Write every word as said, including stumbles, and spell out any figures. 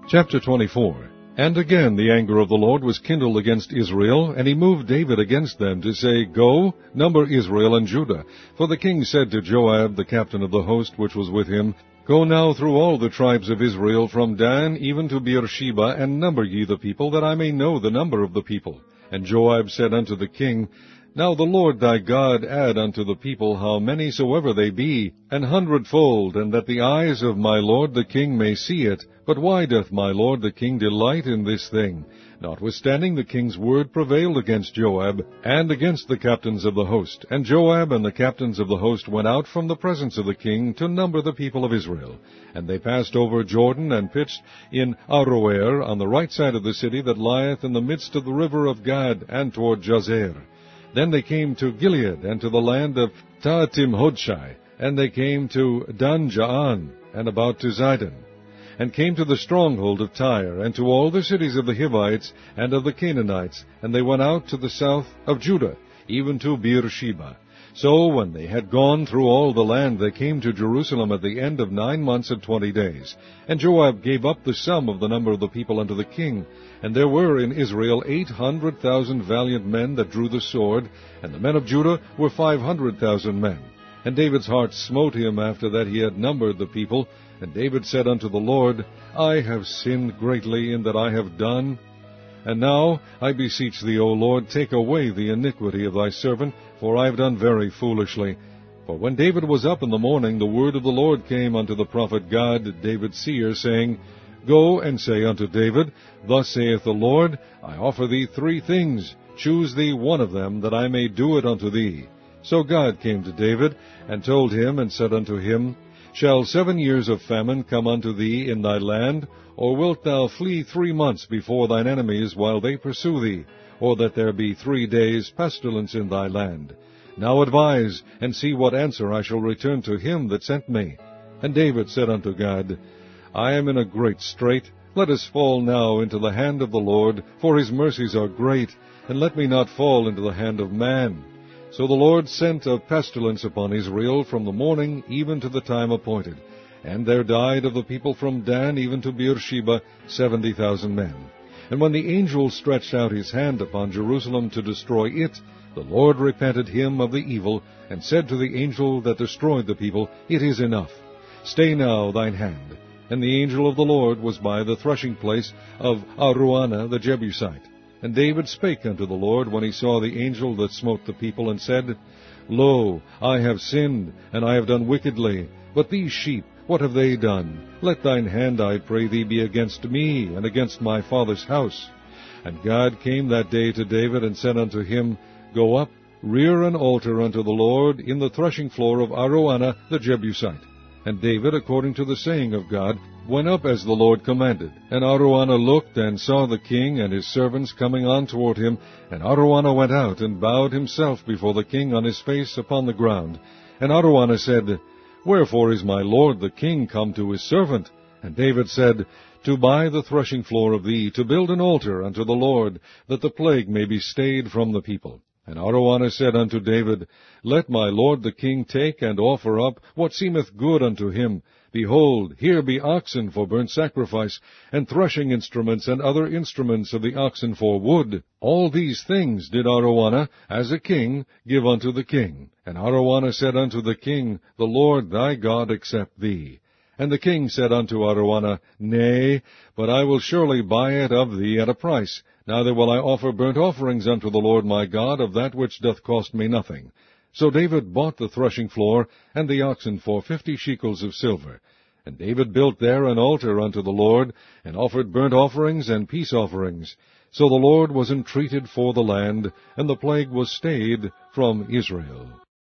Chapter twenty-four. And again the anger of the Lord was kindled against Israel, and he moved David against them, to say, Go, number Israel and Judah. For the king said to Joab, the captain of the host which was with him, Go now through all the tribes of Israel, from Dan even to Beersheba, and number ye the people, that I may know the number of the people. And Joab said unto the king, Now the Lord thy God add unto the people how many soever they be, an hundredfold, and that the eyes of my lord the king may see it. But why doth my lord the king delight in this thing? Notwithstanding the king's word prevailed against Joab, and against the captains of the host. And Joab and the captains of the host went out from the presence of the king to number the people of Israel. And they passed over Jordan, and pitched in Aroer, on the right side of the city that lieth in the midst of the river of Gad, and toward Jazer. Then they came to Gilead, and to the land of Tahtim-Hodshai, and they came to Dan-Jaan, and about to Zidon, and came to the stronghold of Tyre, and to all the cities of the Hivites and of the Canaanites, and they went out to the south of Judah, even to Beersheba. So when they had gone through all the land, they came to Jerusalem at the end of nine months and twenty days. And Joab gave up the sum of the number of the people unto the king. And there were in Israel eight hundred thousand valiant men that drew the sword, and the men of Judah were five hundred thousand men. And David's heart smote him after that he had numbered the people. And David said unto the Lord, I have sinned greatly in that I have done. And now, I beseech thee, O Lord, take away the iniquity of thy servant, for I have done very foolishly. For when David was up in the morning, the word of the Lord came unto the prophet Gad, David's seer, saying, Go and say unto David, Thus saith the Lord, I offer thee three things. Choose thee one of them, that I may do it unto thee. So God came to David, and told him, and said unto him, Shall seven years of famine come unto thee in thy land? Or wilt thou flee three months before thine enemies, while they pursue thee? Or that there be three days pestilence in thy land? Now advise, and see what answer I shall return to him that sent me. And David said unto God, I am in a great strait. Let us fall now into the hand of the Lord, for his mercies are great, and let me not fall into the hand of man. So the Lord sent a pestilence upon Israel from the morning even to the time appointed. And there died of the people from Dan even to Beersheba seventy thousand men. And when the angel stretched out his hand upon Jerusalem to destroy it, the Lord repented him of the evil, and said to the angel that destroyed the people, It is enough. Stay now thine hand. And the angel of the Lord was by the threshing place of Araunah the Jebusite. And David spake unto the Lord when he saw the angel that smote the people, and said, Lo, I have sinned, and I have done wickedly. But these sheep, what have they done? Let thine hand, I pray thee, be against me, and against my father's house. And God came that day to David, and said unto him, Go up, rear an altar unto the Lord in the threshing floor of Araunah the Jebusite. And David, according to the saying of God, went up as the Lord commanded. And Araunah looked, and saw the king and his servants coming on toward him. And Araunah went out, and bowed himself before the king on his face upon the ground. And Araunah said, Wherefore is my lord the king come to his servant? And David said, To buy the threshing floor of thee, to build an altar unto the Lord, that the plague may be stayed from the people. And Araunah said unto David, Let my lord the king take and offer up what seemeth good unto him. Behold, here be oxen for burnt sacrifice, and threshing instruments, and other instruments of the oxen for wood. All these things did Araunah, as a king, give unto the king. And Araunah said unto the king, The Lord thy God accept thee. And the king said unto Araunah, Nay, but I will surely buy it of thee at a price. Neither will I offer burnt offerings unto the Lord my God of that which doth cost me nothing. So David bought the threshing floor and the oxen for fifty shekels of silver. And David built there an altar unto the Lord, and offered burnt offerings and peace offerings. So the Lord was entreated for the land, and the plague was stayed from Israel.